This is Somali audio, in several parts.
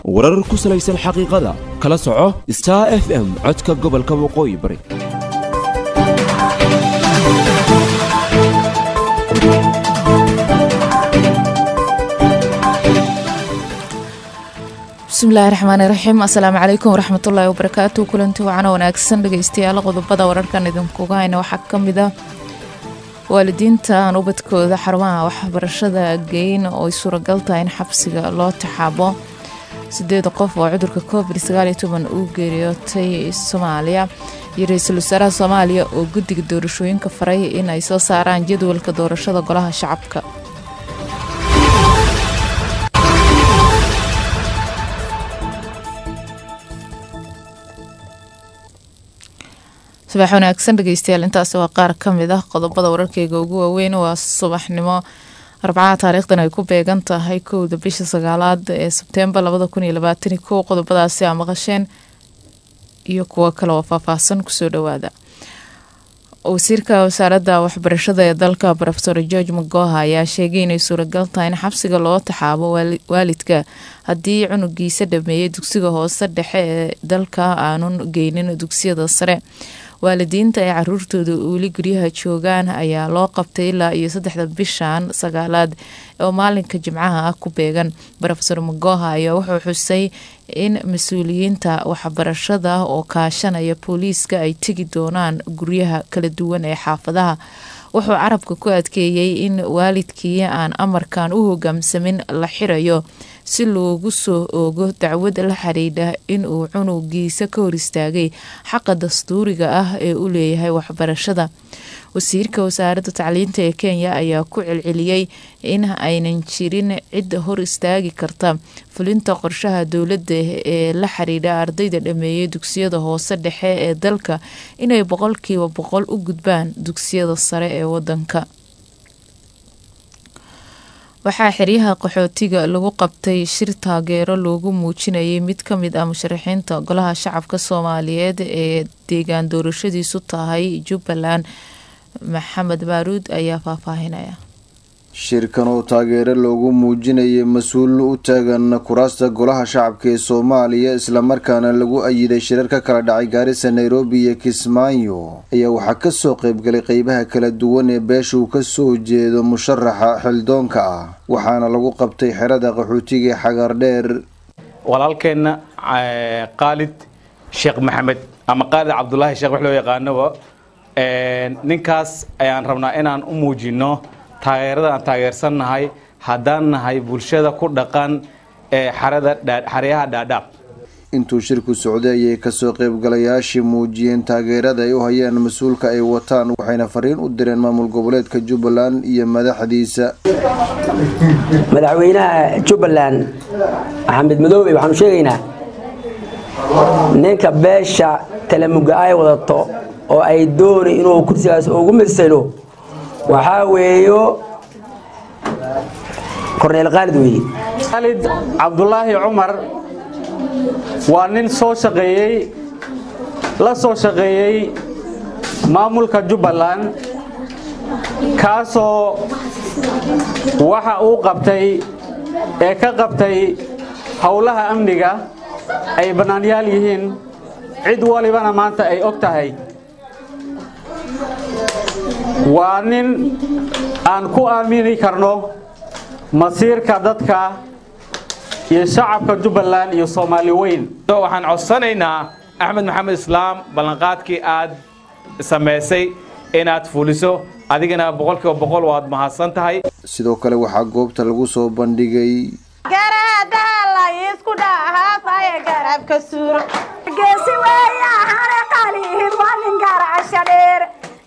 warar ku salaysan xaqiiqada kala soco Star FM codka gobolka waqooyi bari bismillaahi raxmaani raxiim assalaamu calaykum waraxmatullaahi wabarakaatu kulanti wacan wanaagsan dhageystayaal qodobada wararkan idinkuga hayna waxaa ka mid ah waalidiinta aan ubadkooda xarumaha waxbarashada geyn oo ay suuragal tahay in xabsiga loo taxaabo 8 qof oo cudurka COVID-19 uu geeriyootay Soomaaliya iyo ra'iisul wasaaraha Soomaaliya oo guddiga doorashooyinka faray in ay soo saaraan jadwalka doorashada golaha shacabka. subax wanaagsan dhageystayaal intaas waa qaar ka mid ah qodobada wararkayga ugu waaweyn waa subaxnimo Arbacada taariikhdan ay ku beegan tahay 1 bisha 9 ee Sebtembar 2021 qodobadaasi aan maqasheen iyo kuwa kale oo faahfaahsan ku soo dhawaada. wasiirka wasaaradda waxbarashada ee dalka Professor George Magoha ayaa sheegay inay suuragal tahay in xabsiga loo taxaabo waalidka haddii cunugiisa dhameeyay dugsiga hoose dhexe ee dalka aanun geynin dugsiyada sare. waalidiinta ay caruurtooda weli guryaha joogaan ayaa loo qabtay ilaa iyo 3 bishan 9 oo maalinka Jimcaha ah ku beegan. Professor Magoha ayaa wuxuu xusay in mas'uuliyiinta waxbarashada oo kaashanaya booliiska ay tagi doonaan guryaha kala duwan ee xaafadaha. wuxuu carabka ku adkeeyay in waalidkii aan amarkan u hoggaamsamin la xirayo si loogu soo oogo dacwad la xiriirta in uu cunugiisa ka hor istaagay xaqa dastuuriga ah ee uu leeyahay waxbarashada. wasiirka wasaaradda tacliinta ee Kenya ayaa ku celceliyay in aynan jirin cid hor istaagi karta fulinta qorshaha dowladda ee la xiriira ardayda dhameeyay dugsiyada hoose dhexe ee dalka inay 100% u gudbaan dugsiyada sare ee wadanka. waxaa xiriyaha qaxootiga lagu qabtay shir taageero loogu muujinayay mid ka mid ah musharaxiinta golaha shacabka Soomaaliyeed ee deegaan doorashadiisu tahay Jubbaland. Maxamed Baruud ayaa faahfaahinaya. shirkan oo taageero loogu muujinayay mas'uul u taagan kuraasta golaha shacabka ee Soomaaliya isla markaana lagu ayiday shirarka kala dhacay Gaarisa, Nairobi iyo Kismaayo ayaa waxaa ka soo qayb galay qaybaha kala duwan ee beesha uu ka soo jeedo musharaxa xildoonka ah waxaana lagu qabtay xerada qaxootiga ee Xagar Dheer. walaalkeena Khalid Sheekh Maxamed ama Khalid Cabdullaahi Sheekh wax loo yaqaano ninkaas ayaan rabnaa inaan u muujino taageerada aan taageersanahay haddaan nahay bulshada ku dhaqan ee xaryaha dhaadhaab. intuu shirku socday ayay ka soo qaybgalayaashii muujiyeen taageerada ay u hayaan mas'uulka ay wataan waxayna fariin u direen maamul goboleedka Jubbaland iyo madaxdiisa. madaxweynaha Jubbaland Axmed Madoobe waxaanu sheegaynaa ninka beesha talamuga ay wadato oo ay doonay inuu kursigaas ugu mirsano waxaa weeyo Korneel Khalid weeye. Khalid Cabdullaahi Cumar waa nin soo shaqeeyay maamulka Jubbaland kaasoo waxa uu qabtay ee ka qabtay howlaha amniga ay banaanyaal yihiin cid walibana maanta ay og tahay. waa nin aan ku aamini karno masiirka dadka iyo shacabka Jubbaland iyo Soomaali weyn. waxaan codsanaynaa Axmed Maxamed Islaam ballanqaadkii aad sameysay inaad fuliso adigana 100% waad mahadsan tahay. sidoo kale waxaa goobta lagu soo bandhigay garadaha la isku dhaafay garabka suuro geesi weeya hare qaliin walin garashadheer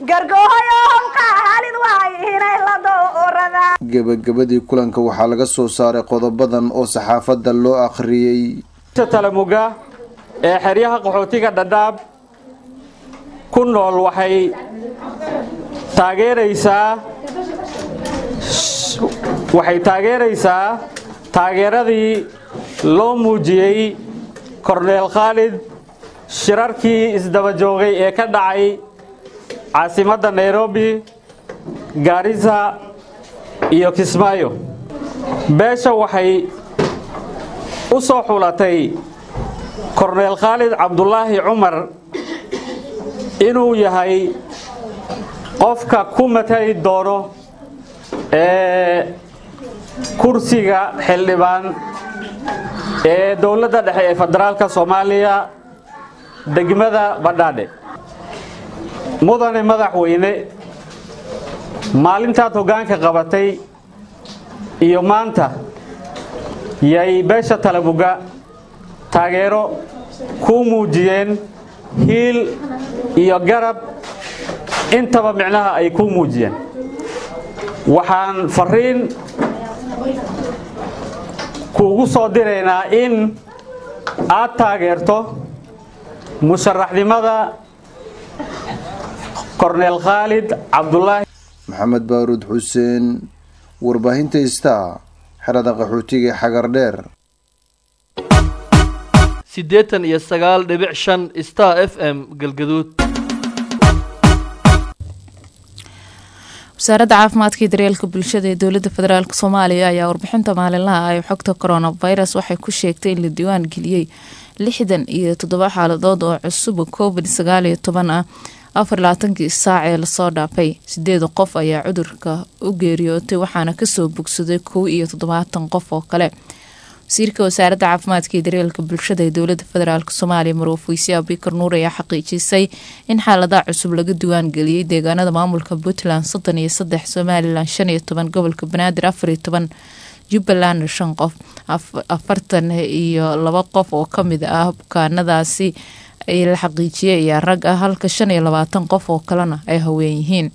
gabagabadii kulanka waxaa laga soo saaray qodobadan oo saxaafadda loo akhriyay. talamuga ee xeryaha qaxootiga Dhadhaab ku nool waxay taageeraysaa taageeradii loo muujiyay Korneel Khalid shirarkii isdaba joogay ee ka dhacay caasimadda Nairobi, Garissa iyo Kismaayo. beesha waxay u soo xulatay korneel khaalid cabdulaahi cumar inuu yahay qofka ku matali doono kursiga xildhibaan ee dowladda dhexe ee federaalka Soomaaliya degmada Badhaadhe. mudane madaxweyne maalintaad hoggaanka qabatay iyo maanta yay beesha Talabuga taageero ku muujiyeen hiil iyo garab intaba micnaha ay ku muujiyeen. waxaan fariin kuugu soo direynaa in aad taageerto musharaxnimada korneel khaalid cabdulaahi maxamed baaruud xuseen warbaahinta Star xerada qaxootiga Xagardheer 89.5 Star FM Galgaduud. wasaaradda caafimaadka iyo daryeelka bulshada ee dowladda federaalk Soomaaliya ayaa warbixinta maalinlaha ay xogta coronavirus waxay ku sheegtay in la diiwaan geliyay 67 xaaladood oo cusub COVID-19 ah 24 saac ee la soo dhaafay 8 qof ayaa cudurka u geeriyootay waxaana kasoo bogsaday 17 qof oo kale. wasiirka wasaaradda caafimaadka iyo daryeelka bulshada ee dowladda federaalk Soomaaliya Marwo Faysi Abikar Nuur ayaa xaqiijisay in xaaladaha cusub laga diiwaan geliyay deegaanada maamulka Puntland 33, Somaliland 15, gobolka Banaadir 14, Jubbaland 5 qof, 42 qof oo kamid ah bukaanadaasi ay la xaqiijiyay ayaa rag ah halka 25 qof oo kalena ay haween yihiin.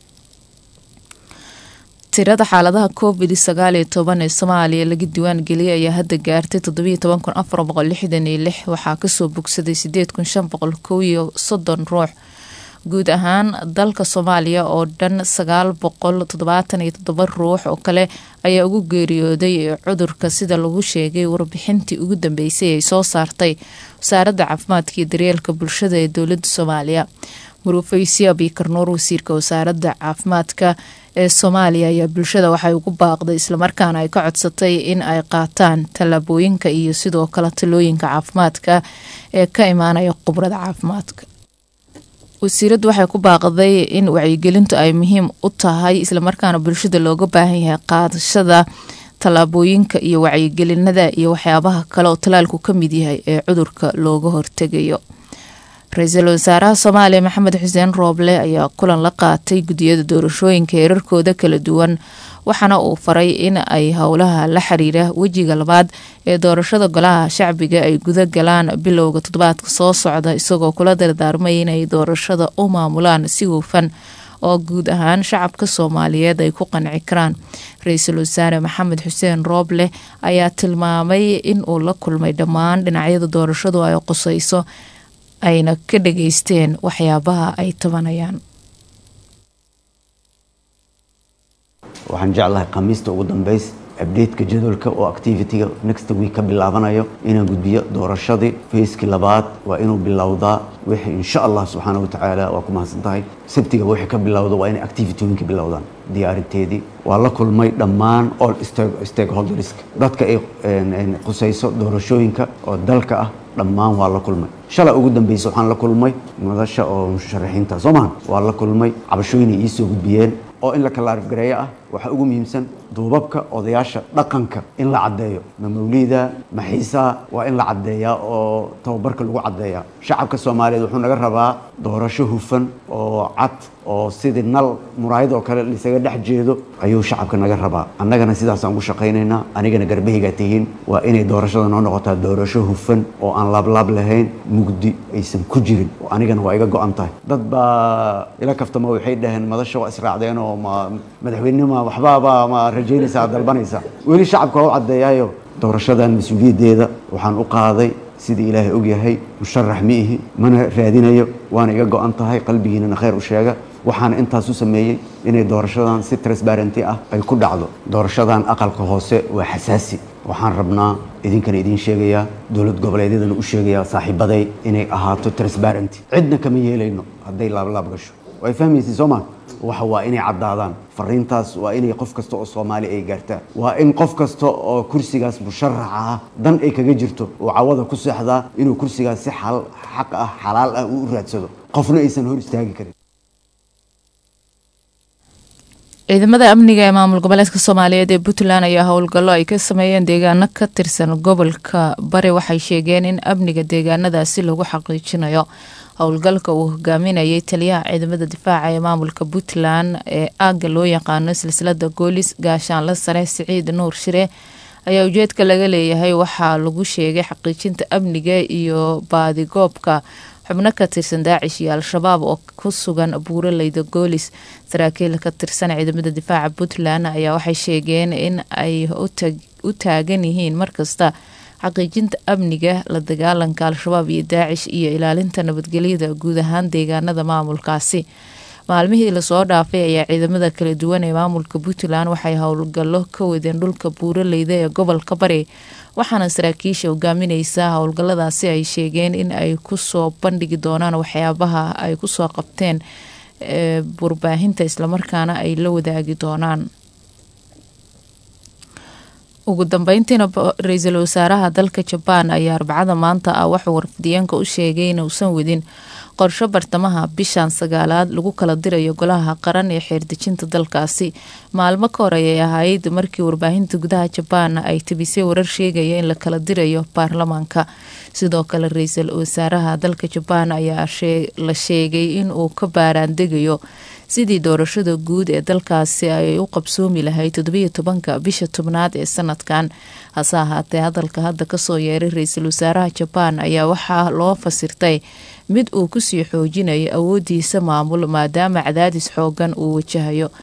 tirada xaaladaha COVID-19 ee Soomaaliya laga diiwaan geliyay ayaa hadda gaartay 17,466 waxaa kasoo bogsaday 8,530 ruux. guud ahaan dalka Soomaaliya oo dhan 977 ruux oo kale ayaa ugu geeriyooday cudurka sida lagu sheegay warbixintii ugu dambeysay ay soo saartay wasaaradda caafimaadka iyo daryeelka bulshada ee dowladda Soomaaliya. Marwo Faysi Abikar Nuur wasiirka wasaaradda caafimaadka ee Soomaaliya ayaa bulshada waxay ugu baaqday isla markaana ay ka codsatay in ay qaataan talaabooyinka iyo sidoo kale talooyinka caafimaadka ee ka imaanaya khibrada caafimaadka. wasiiradu waxay ku baaqday in wacyigelintu ay muhiim u tahay isla markaana bulshada looga baahan yahay qaadashada talaabooyinka iyo wacyigelinada iyo waxyaabaha kale oo talaalku ka mid yahay ee cudurka looga hortegayo. Ra'iisul Wasaaraha Soomaaliya Maxamed Xuseen Rooble ayaa kulan la qaatay gudiyada doorashooyinka heerarkooda kala duwan waxaana uu faray in ay howlaha la xiriira wajiga labaad ee doorashada golaha shacbiga ay guda galaan bilowga toddobaadka soo socda isagoo kula dardaarmay in ay doorashada u maamulaan si hufan oo guud ahaan shacabka Soomaaliyeed ay ku qanci karaan. Ra'iisul Wasaare Maxamed Xuseen Rooble ayaa tilmaamay in uu la kulmay dhammaan dhinacyada doorashadu ay qusayso ayna ka dhageysteen waxyaabaha ay tabanayaan. waxaan jeclahay khamiista ugu dambeys update-ka jadwalka oo activity-ga next week ka bilaabanayo inaan gudbiyo doorashadii feeskii labaad waa inuu bilowdaa wixii insha Allah subhanahu wa ta'ala waa ku mahadsantahay sabtiga wixii ka bilowdo waa in activity-ooyinka bilowdaan diyaarinteedii waa la kulmay dhammaan all stakeholders dadka ay qusayso doorashooyinka oo dalka ah dhammaan waa la kulmay shalay ugu dambeysay waxaan la kulmay madasha oo musharaxiinta Soomaaliya waa la kulmay cabashooyin ay soo gudbiyeen oo in la kala argareeyo ah waxa ugu muhiimsan duubabka odayaasha dhaqanka in la cadeeyo mawliida maxiisa waa in la cadeeyaa oo tababarka lagu cadeeyaa shacabka Soomaaliyeed wuxuu naga rabaa doorasho hufan oo cad oo sidii nal muraayad oo kale isaga dhex jeedo ayuu shacabka naga rabaa annagana sidaas aan ugu shaqeynaynaa anigana garbahiga tihiin waa inay doorashada noo noqotaa doorasho hufan oo aan laab lahayn mugdi aysan ku jirin oo anigana waa iga go'an tahay dad baa ila kaftama waxay dhaheen madasha waa israacdeen oo madaxweynenimo waxba ma rajaynaysaa dalbanaysaa weli shacabka oo cadeeyayo doorashadan mas'uuliyadeeda waxaan u qaaday sidii Ilaahay og yahay musharax miihi mana raadinayo waana iga go'an tahay qalbigiina khayr u sheega waxaan intaas u sameeyay inay doorashadan si transparent ah ay ku dhacdo doorashadan aqalka hoose waa xasaasi waxaan rabnaa idinkana idin sheegaya dawlad goboleedyadana u sheegaya saaxiibaday inay ahaato transparent cidna kama yeelayno haday laab gasho way fahmaysi Soomaal waxa waa inay caddaadaan fariintaas waa inay qof kasta oo Soomaali ay gaartaa waa in qof kasta oo kursigaas musharax ah dan ay kaga jirto oo cawada ku seexda inuu kursigaas si xaq ah xalaal ah u raadsado qofna aysan hor istaagi karin ciidamada amniga ee maamul goboleedka Soomaaliyeed ee Puntland ayaa howlgallo ay ka sameeyeen deegaano ka tirsan gobolka Bari waxay sheegeen in amniga deegaanadaasi lagu xaqiijinayo howlgalka uu hogaaminayay taliyaha ciidamada difaaca ee maamulka Puntland ee aaga loo yaqaano silsilada Goolis gaashaanle sare Siciid Nuur Shire ayaa ujeedka laga leeyahay waxaa lagu sheegay xaqiijinta amniga iyo baadigoobka xubno ka tirsan Daacish iyo Al-Shabaab oo ku sugan buuraleyda Goolis saraakiil ka tirsan ciidamada difaaca Puntland ayaa waxay sheegeen in ay u taagan yihiin markasta xaqiijinta amniga la dagaalanka Al-Shabaab iyo Daacish iyo ilaalinta nabadgelyada guud ahaan deegaanada maamulkaasi maalmihii la soo dhaafay ayaa ciidamada kala duwan ee maamulka Puntland waxay howlgallo ka wadeen dhulka buuraleyda ee gobolka Bari waxaana saraakiisha hogaaminaysa howlgalladaasi ay sheegeen in ay ku soo bandhigi doonaan waxyaabaha ay ku soo qabteen warbaahinta isla markaana ay la wadaagi doonaan ugu dambeyntiina ra'iisul wasaaraha dalka Japan ayaa Arbacada maanta wuxuu warfidiyeenka u sheegay in uusan wadin qorshe bartamaha bishan 9aad lagu kala dirayo golaha qaran ee xeerdejinta dalkaasi maalmo ka hor ayay ahayd markii warbaahinta gudaha Japan ay tabisay warar sheegaya in la kala dirayo baarlamaanka sidoo kale ra'iisul wasaaraha dalka Japan ayaa la sheegay in uu ka baaraandegayo sidii doorashada guud ee dalkaasi ay u qabsoomi lahayd 17 bisha 10aad ee sanadkan hase ahaatee hadalka hadda kasoo yeeray ra'iisul wasaaraha Japan ayaa waxaa loo fasirtay mid uu ku sii xoojinayo awoodiisa maamul maadaama cadaadis xoogan uu wajahayo